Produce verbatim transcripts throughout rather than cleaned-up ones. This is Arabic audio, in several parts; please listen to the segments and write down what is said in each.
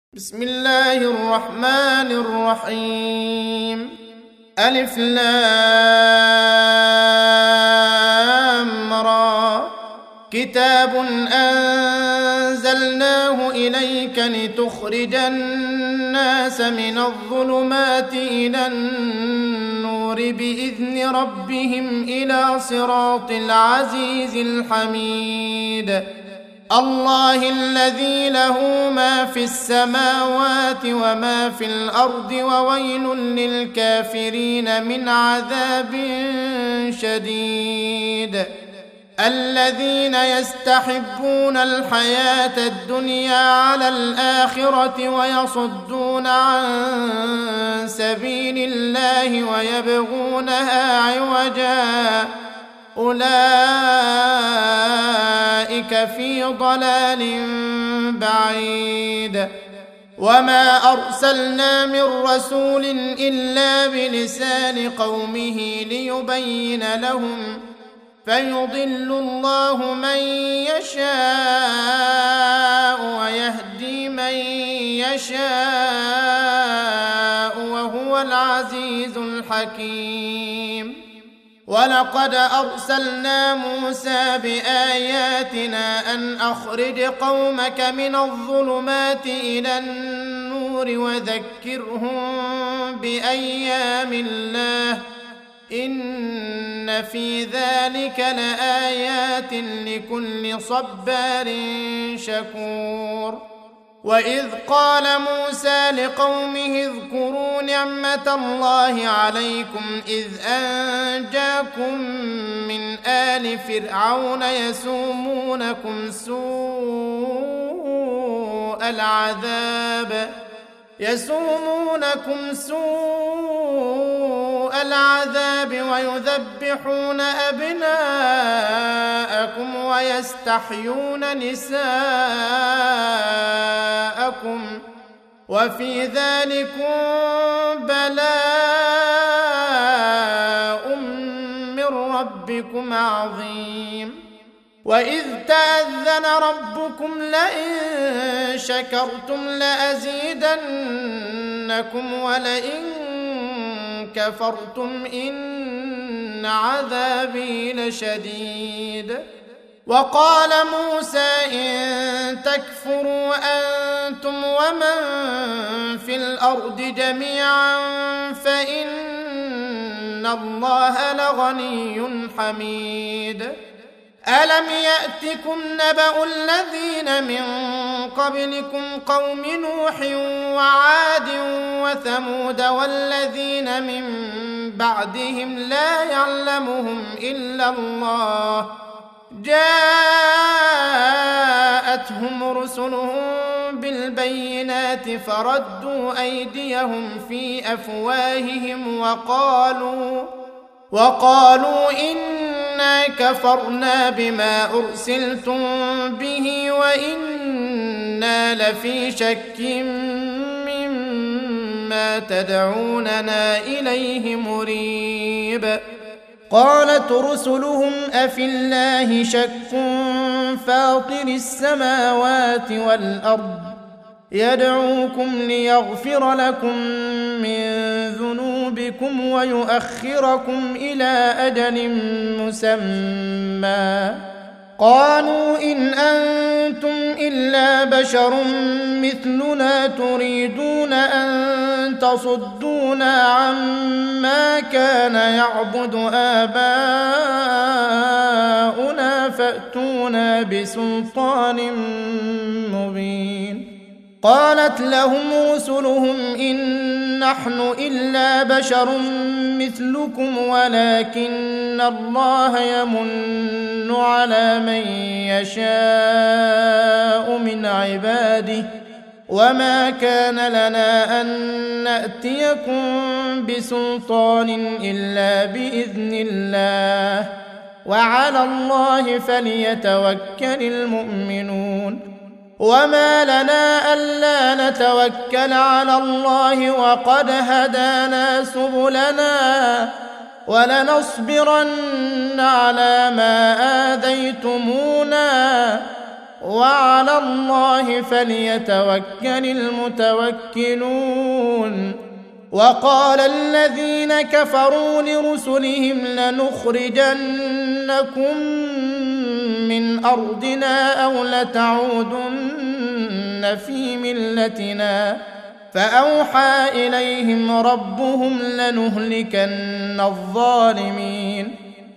بسم الله الرحمن الرحيم. ألف لام را. كتاب أنزلناه إليك لتخرج الناس من الظلمات إلى النور بإذن ربهم إلى صراط العزيز الحميد. الله الذي له ما في السماوات وما في الأرض وويل للكافرين من عذاب شديد. الذين يستحبون الحياة الدنيا على الآخرة ويصدون عن سبيل الله ويبغونها عوجا أولئك في ضلال بعيد. وما أرسلنا من رسول إلا بلسان قومه ليبين لهم فيضل الله من يشاء ويهدي من يشاء وهو العزيز الحكيم. ولقد أرسلنا موسى بآياتنا أن أخرج قومك من الظلمات إلى النور وذكرهم بأيام الله إن في ذلك لآيات لكل صبار شكور. وإذ قال موسى لقومه اذكروا نعمة الله عليكم إذ أنجاكم من آل فرعون يسومونكم سوء العذاب يسومونكم سوء العذاب ويذبحون أبناءكم ويستحيون نساءكم وفي ذلكم بلاء من ربكم عظيم. وإذ تأذن ربكم لئن شكرتم لأزيدنكم ولئن كفرتم إن عذابي لشديد. وقال موسى إن تكفروا أنتم ومن في الأرض جميعا فإن الله لغني حميد. ألم يأتكم نبأ الذين من قبلكم قوم نوح وعاد وثمود والذين من بعدهم لا يعلمهم إلا الله جاءتهم رسلهم بالبينات فردوا أيديهم في أفواههم وقالوا وقالوا إنا كفرنا بما أرسلتم به وإنا لفي شك مما تدعوننا إليه مريب. قالت رسلهم أفي الله شك فاطر السماوات والأرض يدعوكم ليغفر لكم من ذنوبكم ويؤخركم إلى أجل مسمى قالوا إن أنتم إلا بشر مثلنا تريدون أن تصدونا عما كان يعبد آباؤنا فأتونا بسلطان مبين. قالت لهم رسلهم إن نحن إلا بشر مثلكم ولكن الله يمن على من يشاء من عباده وما كان لنا أن نأتيكم بسلطان إلا بإذن الله وعلى الله فليتوكل المؤمنون. وما لنا ألا نتوكل على الله وقد هدانا سبلنا ولنصبرن على ما آذيتمونا وعلى الله فليتوكل المتوكلون. وقال الذين كفروا لرسلهم لنخرجنكم من أرضنا أو لتعودن في ملتنا فأوحى إليهم ربهم لنهلكن الظالمين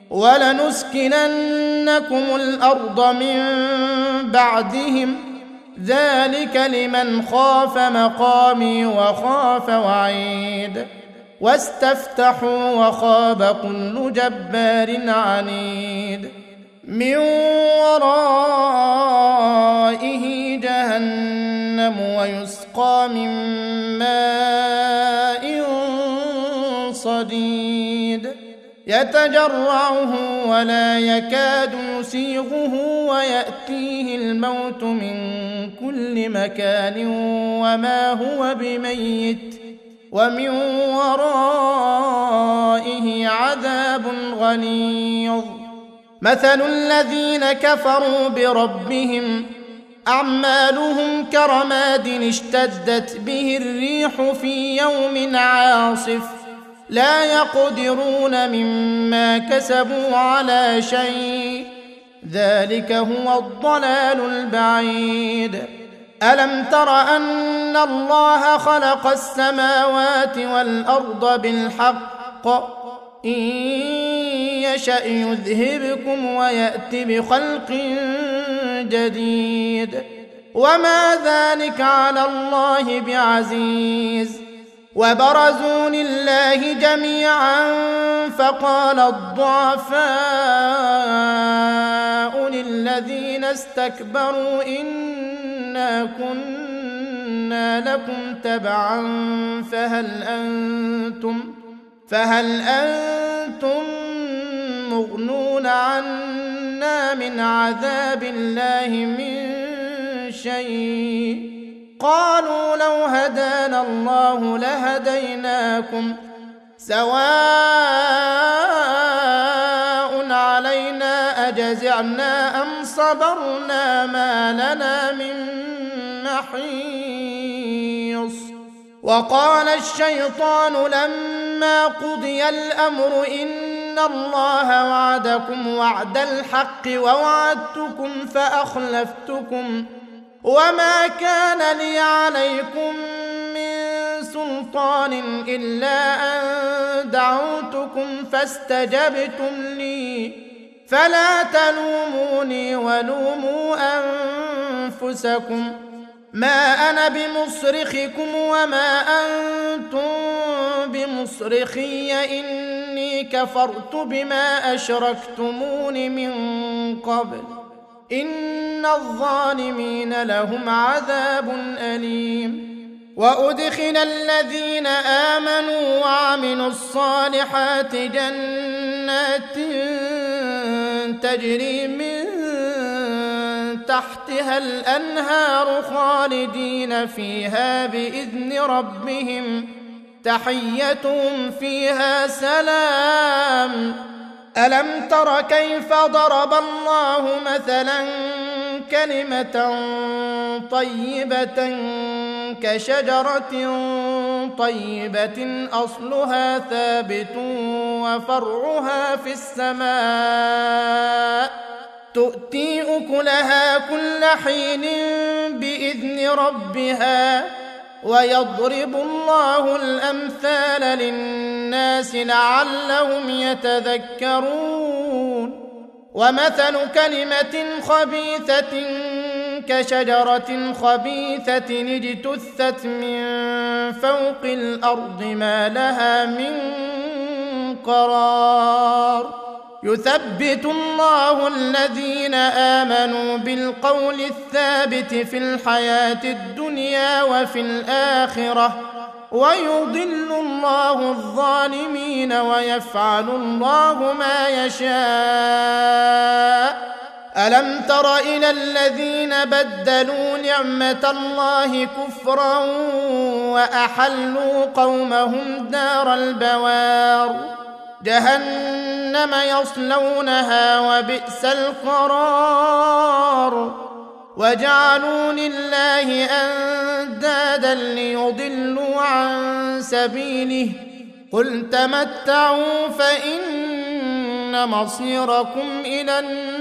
ولنسكننكم الأرض من بعدهم ذلك لمن خاف مقامي وخاف وعيد. واستفتحوا وخاب كل جبار عنيد من ورائه جهنم ويسقى من ماء صديد يتجرعه ولا يكاد يسيغه ويأتيه الموت من كل مكان وما هو بميت ومن ورائه عذاب غليظ. مثل الذين كفروا بربهم أعمالهم كرماد اشتدت به الريح في يوم عاصف لا يقدرون مما كسبوا على شيء ذلك هو الضلال البعيد. ألم تر أن الله خلق السماوات والأرض بالحق إن يشأ يذهبكم ويأت بخلق جديد وما ذلك على الله بعزيز. وبرزوا لله جميعا فقال الضعفاء للذين استكبروا إنا كنا لكم تبعا فهل أنتم فهل أنتم مغنون عنا من عذاب الله من شيء قالوا لو هدانا الله لهديناكم سواء علينا أجزعنا أم صبرنا ما لنا من محيص. وقال الشيطان لما قضي الأمر إن الله وعدكم وعد الحق ووعدتكم فأخلفتكم وما كان لي عليكم من سلطان إلا أن دعوتكم فاستجبتم لي فلا تلوموني ولوموا أنفسكم ما أنا بمصرخكم وما أنتم بمصرخي إني كفرت بما أشركتمون من قبل إن الظالمين لهم عذاب أليم. وأدخل الذين آمنوا وعملوا الصالحات جنات تجري من تحتها الأنهار خالدين فيها بإذن ربهم تحيتهم فيها سلام. ألم تر كيف ضرب الله مثلا كلمة طيبة كشجرة طيبة أصلها ثابت وفرعها في السماء تؤتي أكلها كل حين بإذن ربها ويضرب الله الأمثال للناس لعلهم يتذكرون. ومثل كلمة خبيثة كشجرة خبيثة اجتثت من فوق الأرض ما لها من قرار يثبت الله الذين آمنوا بالقول الثابت في الحياة الدنيا وفي الآخرة ويضل الله الظالمين ويفعل الله ما يشاء. ألم تر إلى الذين بدلوا نعمة الله كفرا وأحلوا قومهم دار البوار جهنم يصلونها وبئس القرار وجعلوا لله أندادا ليضلوا عن سبيله قل تمتعوا فإن مصيركم إلى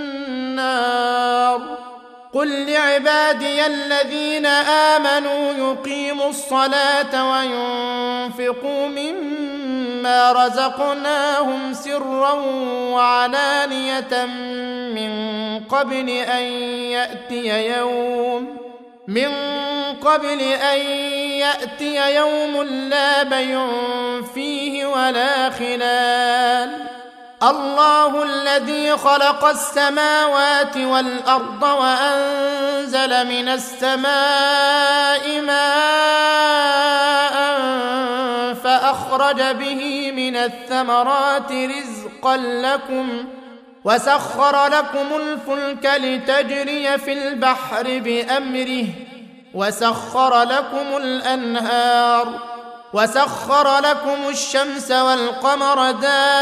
النار قل لعبادي الذين آمنوا يقيموا الصلاة وينفقوا مما رزقناهم سرا وعلانية من قبل أن يأتي يوم من قبل أن يأتي يوم لا بيع فيه ولا خلال الله الذي خلق السماوات والأرض وأنزل من السماء ماء فأخرج به من الثمرات رزقا لكم وسخر لكم الفلك لتجري في البحر بأمره وسخر لكم الأنهار وسخر لكم الشمس والقمر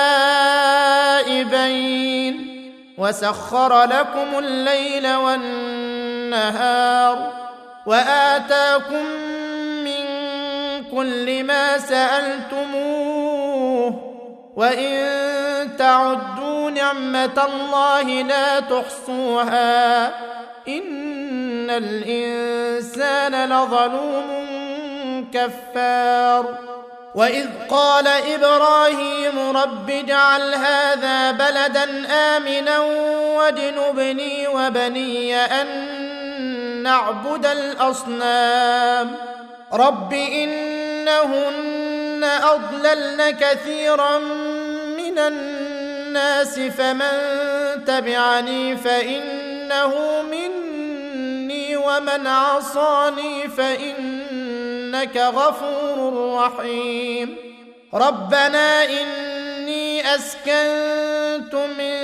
دائبين وسخر لكم الليل والنهار وآتاكم من كل ما سألتموه وإن تعدوا نعمة الله لا تحصوها إن الإنسان لظلوم كفار وإذ قال إبراهيم رب اجعل هذا بلدا آمنا واجنبني وبني أن نعبد الأصنام رب إنهن أضللن كثيرا من الناس فمن تبعني فإنه مني ومن عصاني فإنك غفور رحيم ربنا إني أسكنت من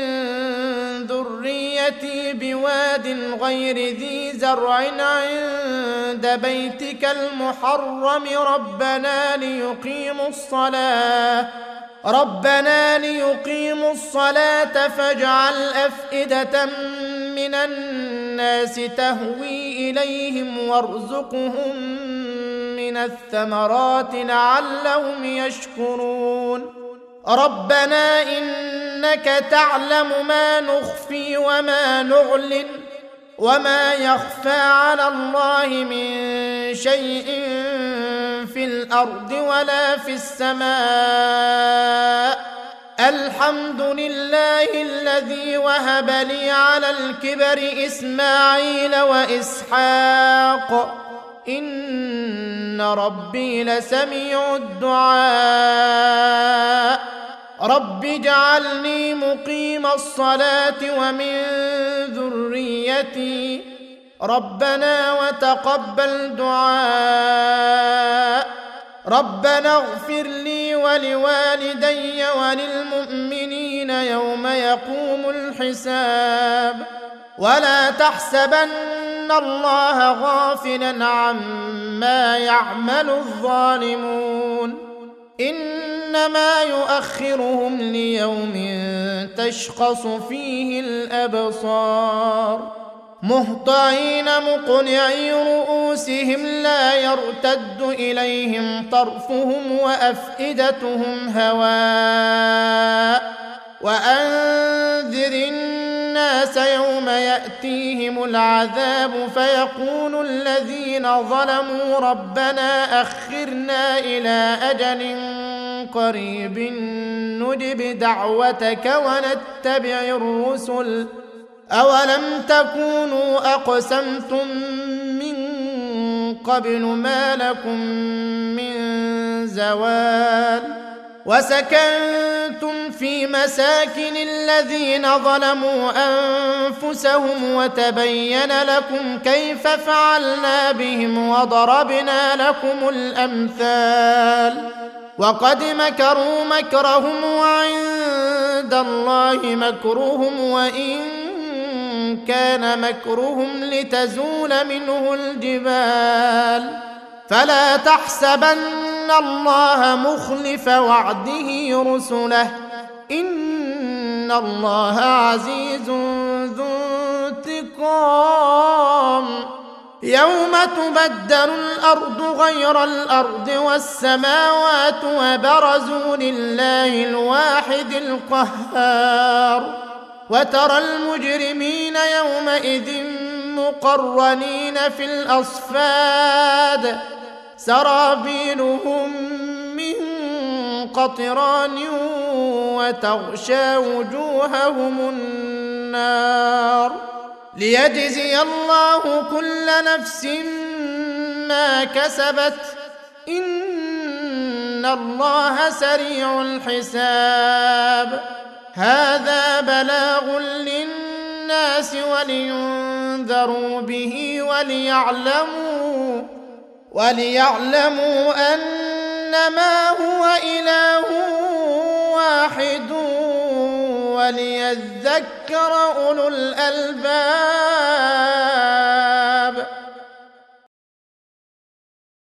ذريتي بواد غير ذي زرع عند بيتك المحرم ربنا ليقيموا الصلاة ربنا ليقيموا الصلاة فاجعل أفئدة من الناس تهوي إليهم وارزقهم من الثمرات لعلهم يشكرون ربنا إنك تعلم ما نخفي وما نعلن وما يخفى على الله من شيء في الأرض ولا في السماء الحمد لله الذي وهب لي على الكبر إسماعيل وإسحاق إن ربي لسميع الدعاء رب اجعلني مقيم الصلاة ومن ذريتي ربنا وتقبل دعاء ربنا اغفر لي ولوالدي وللمؤمنين يوم يقوم الحساب ولا تحسبن الله غافلا عما يعمل الظالمون إنما يؤخرهم ليوم تشخص فيه الأبصار مهطعين مقنعي رؤوسهم لا يرتد إليهم طرفهم وأفئدتهم هواء وأنذر الناس يوم يأتيهم العذاب فيقول الذين ظلموا ربنا أخرنا إلى أجل قريب نجب دعوتك ونتبع الرسل أولم تكونوا أقسمتم من قبل ما لكم من زوال وسكنتم في مساكن الذين ظلموا أنفسهم وتبين لكم كيف فعلنا بهم وضربنا لكم الأمثال وقد مكروا مكرهم وعند الله مكرهم وإن كان مكرهم لتزول منه الجبال فلا تحسبن الله مخلف وعده رسله إن الله عزيز ذو انتقام انتقام يوم تبدل الأرض غير الأرض والسماوات وبرزوا لله الواحد القهار وترى المجرمين يومئذ مقرنين في الأصفاد سرابيلهم من قطران وتغشى وجوههم النار ليجزي الله كل نفس ما كسبت إن الله سريع الحساب هذا بلاغ للناس ولينذروا به وليعلموا وليعلموا أنما هو إله واحد وليذكر أولو الألباب.